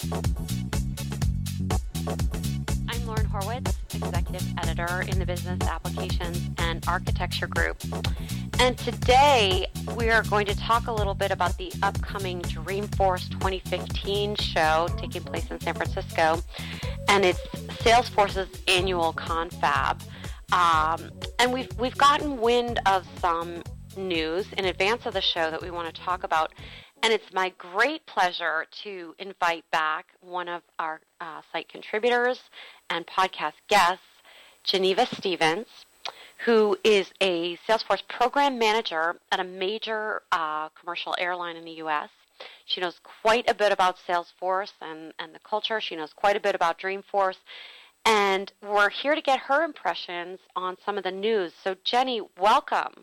I'm Lauren Horwitz, Executive Editor in the Business Applications and Architecture Group. And today we are going to talk a little bit about the upcoming Dreamforce 2015 show taking place in San Francisco. And it's Salesforce's annual confab. And we've gotten wind of some news in advance of the show that we want to talk about. And it's my great pleasure to invite back one of our site contributors and podcast guests, Geneva Stevens, who is a Salesforce program manager at a major commercial airline in the U.S. She knows quite a bit about Salesforce and the culture. She knows quite a bit about Dreamforce. And we're here to get her impressions on some of the news. So, Jenny, welcome.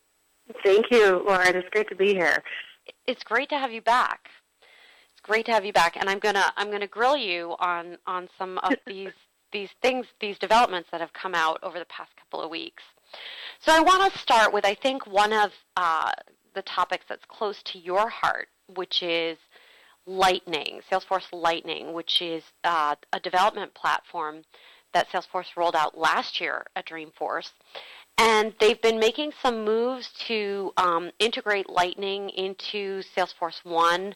Thank you, Lauren. It's great to be here. It's great to have you back. It's great to have you back, and I'm gonna grill you on some of these things, these developments that have come out over the past couple of weeks. So I want to start with, I think, one of the topics that's close to your heart, which is Lightning, Salesforce Lightning, which is a development platform that Salesforce rolled out last year at Dreamforce. And they've been making some moves to integrate Lightning into Salesforce One,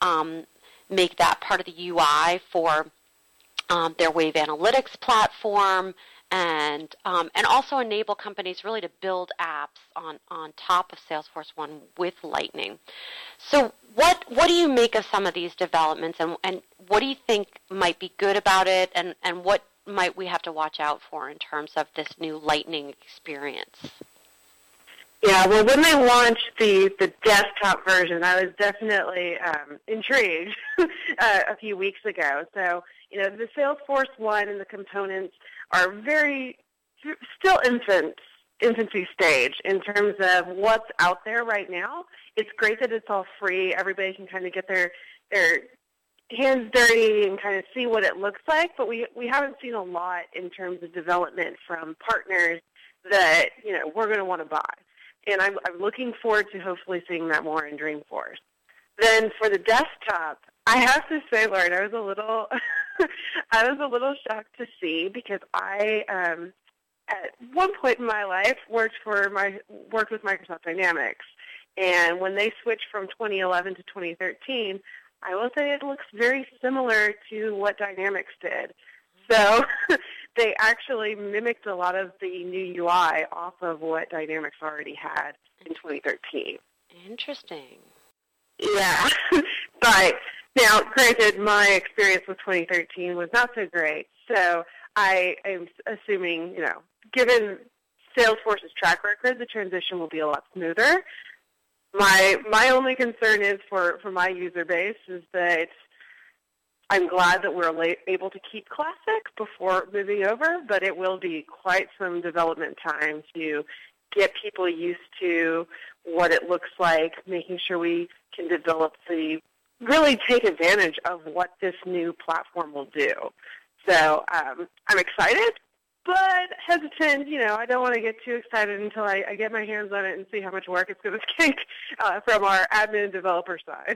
make that part of the UI for their Wave Analytics platform, and also enable companies really to build apps on top of Salesforce One with Lightning. So what do you make of some of these developments, and what do you think might be good about it, and what might we have to watch out for in terms of this new Lightning experience? Yeah, well, when they launched the desktop version, I was definitely intrigued a few weeks ago. So, the Salesforce One and the components are still infancy stage in terms of what's out there right now. It's great that it's all free. Everybody can kind of get their hands dirty and kind of see what it looks like, but we haven't seen a lot in terms of development from partners that we're going to want to buy. And I'm looking forward to hopefully seeing that more in Dreamforce. Then for the desktop, I have to say, Lauren, I was a little shocked to see, because I at one point in my life worked with Microsoft Dynamics, and when they switched from 2011 to 2013. I will say it looks very similar to what Dynamics did. So they actually mimicked a lot of the new UI off of what Dynamics already had in 2013. Interesting. Yeah. But now, granted, my experience with 2013 was not so great. So I am assuming, given Salesforce's track record, the transition will be a lot smoother. My only concern is for my user base is that I'm glad that we're able to keep Classic before moving over, but it will be quite some development time to get people used to what it looks like, making sure we can really take advantage of what this new platform will do. So I'm excited, but hesitant. I don't want to get too excited until I get my hands on it and see how much work it's going to take from our admin and developer side.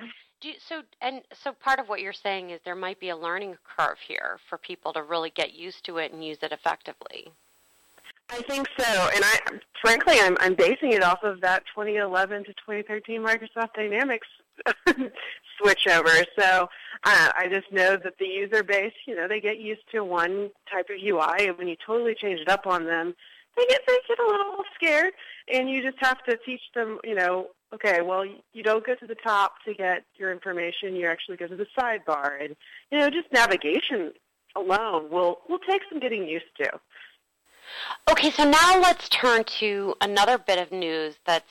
So part of what you're saying is there might be a learning curve here for people to really get used to it and use it effectively. I think so, and frankly, I'm basing it off of that 2011 to 2013 Microsoft Dynamics switchover. So I just know that the user base, they get used to one type of UI, and when you totally change it up on them, they get a little scared, and you just have to teach them, okay, well, you don't go to the top to get your information, you actually go to the sidebar, and just navigation alone will take some getting used to. Okay, so now let's turn to another bit of news that's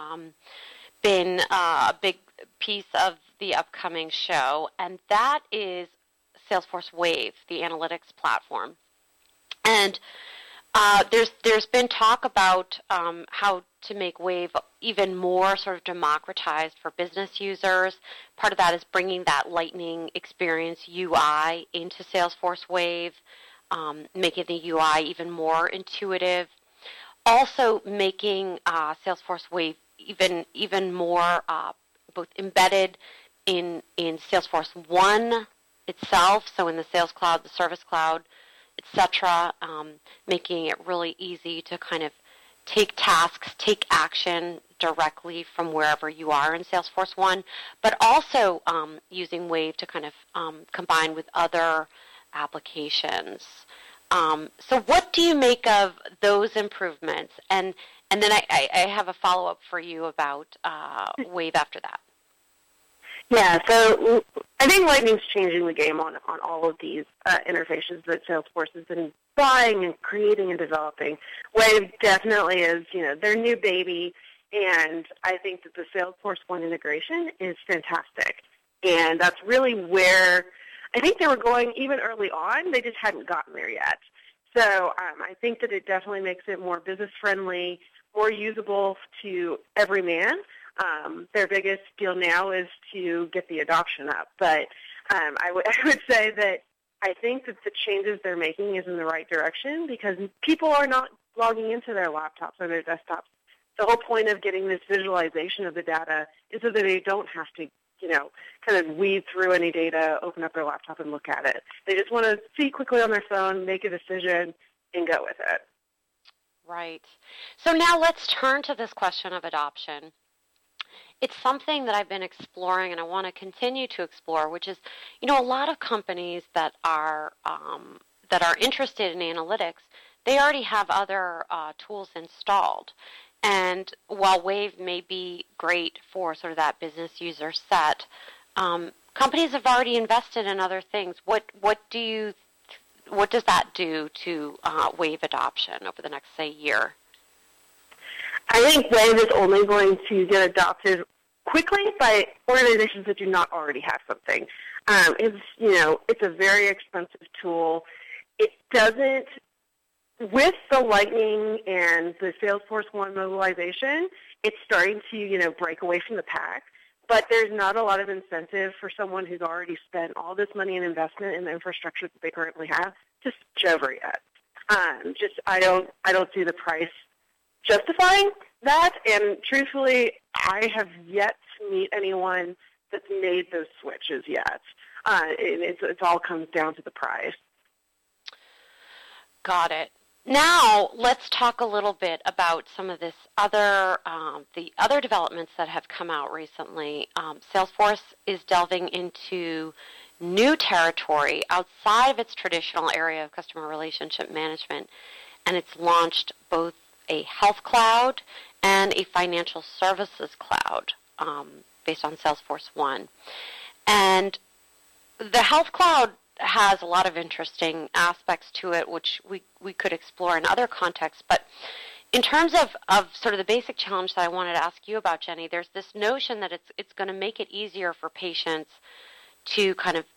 been a big piece of the upcoming show, and that is Salesforce Wave, the analytics platform. And there's been talk about how to make Wave even more sort of democratized for business users. Part of that is bringing that Lightning experience UI into Salesforce Wave, making the UI even more intuitive. Also making Salesforce Wave even more both embedded in Salesforce One itself, so in the Sales Cloud, the Service Cloud, etc., making it really easy to kind of take tasks, take action directly from wherever you are in Salesforce One, but also using Wave to kind of combine with other applications. So what do you make of those improvements? And then I have a follow-up for you about Wave after that. Yeah, so I think Lightning's changing the game on all of these interfaces that Salesforce has been buying and creating and developing. Wave definitely is, their new baby, and I think that the Salesforce One integration is fantastic. And that's really where I think they were going even early on. They just hadn't gotten there yet. So I think that it definitely makes it more business-friendly, more usable to every man. Their biggest deal now is to get the adoption up. But I would say that I think that the changes they're making is in the right direction because people are not logging into their laptops or their desktops. The whole point of getting this visualization of the data is so that they don't have to, kind of weed through any data, open up their laptop and look at it. They just want to see quickly on their phone, make a decision, and go with it. Right. So now let's turn to this question of adoption. It's something that I've been exploring and I want to continue to explore, which is, a lot of companies that are interested in analytics, they already have other tools installed. And while Wave may be great for sort of that business user set, companies have already invested in other things. What does that do to Wave adoption over the next, say, year? I think Wave is only going to get adopted quickly by organizations that do not already have something. It's a very expensive tool. It doesn't, with the Lightning and the Salesforce One mobilization, it's starting to, break away from the pack. But there's not a lot of incentive for someone who's already spent all this money and investment in the infrastructure that they currently have to switch over yet. I don't see the price justifying that, and truthfully, I have yet to meet anyone that's made those switches yet. It all comes down to the price. Got it. Now let's talk a little bit about some of this the other developments that have come out recently. Salesforce is delving into new territory outside of its traditional area of customer relationship management, and it's launched both a health cloud and a financial services cloud based on Salesforce One. And the health cloud has a lot of interesting aspects to it, which we could explore in other contexts. But in terms of sort of the basic challenge that I wanted to ask you about, Jenny, there's this notion that it's going to make it easier for patients to kind of,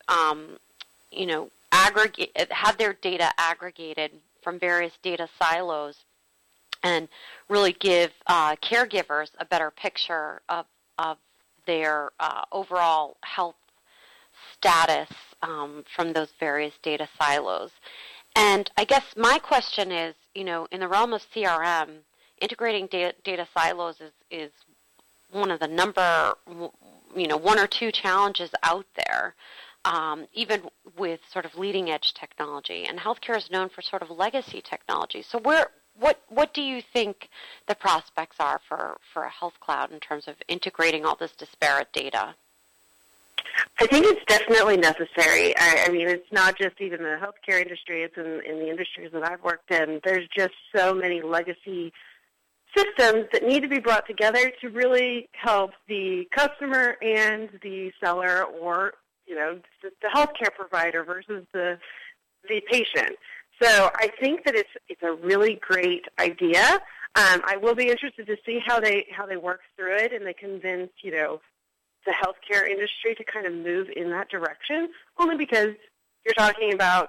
have their data aggregated from various data silos and really give caregivers a better picture of their overall health status from those various data silos. And I guess my question is, in the realm of CRM, integrating data silos is one of the one or two challenges out there, even with sort of leading edge technology. And healthcare is known for sort of legacy technology. So what do you think the prospects are for a health cloud in terms of integrating all this disparate data? I think it's definitely necessary. I mean, it's not just even the healthcare industry. It's in the industries that I've worked in. There's just so many legacy systems that need to be brought together to really help the customer and the seller, or the healthcare provider versus the patient. So I think that it's a really great idea. I will be interested to see how they work through it and they convince the healthcare industry to kind of move in that direction. Only because you're talking about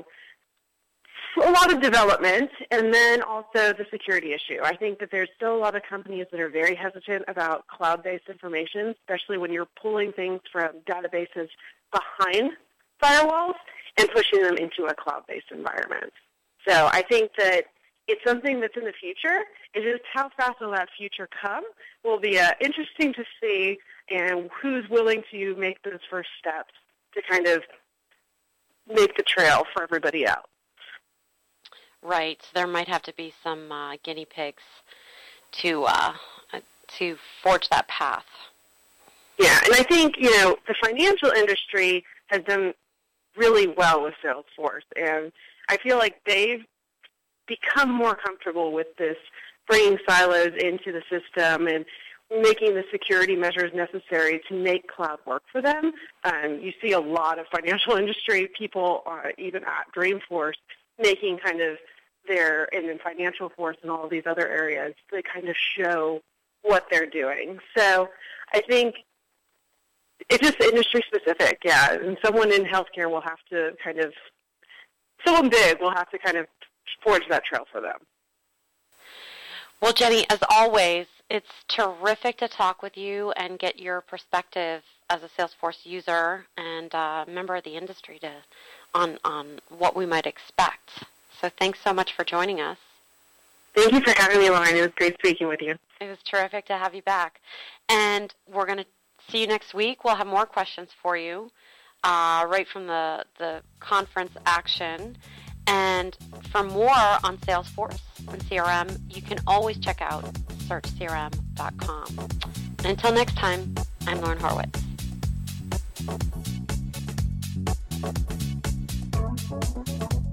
a lot of development, and then also the security issue. I think that there's still a lot of companies that are very hesitant about cloud-based information, especially when you're pulling things from databases behind firewalls and pushing them into a cloud-based environment. So I think that it's something that's in the future. It's just how fast will that future come will be interesting to see, and who's willing to make those first steps to kind of make the trail for everybody else. Right. There might have to be some guinea pigs to forge that path. Yeah, and I think, the financial industry has done really well with Salesforce, and I feel like they've become more comfortable with this, bringing silos into the system and making the security measures necessary to make cloud work for them. You see a lot of financial industry people, even at Dreamforce, making kind of and in Financial Force and all of these other areas, they kind of show what they're doing. So I think it's just industry specific, yeah. And someone in healthcare will have to someone big will have to kind of forge that trail for them. Well, Jenny, as always, it's terrific to talk with you and get your perspective as a Salesforce user and a member of the industry on what we might expect. So thanks so much for joining us. Thank you for having me, Lauren. It was great speaking with you. It was terrific to have you back. And we're going to see you next week. We'll have more questions for you right from the conference action. And for more on Salesforce and CRM, you can always check out searchcrm.com. And until next time, I'm Lauren Horowitz.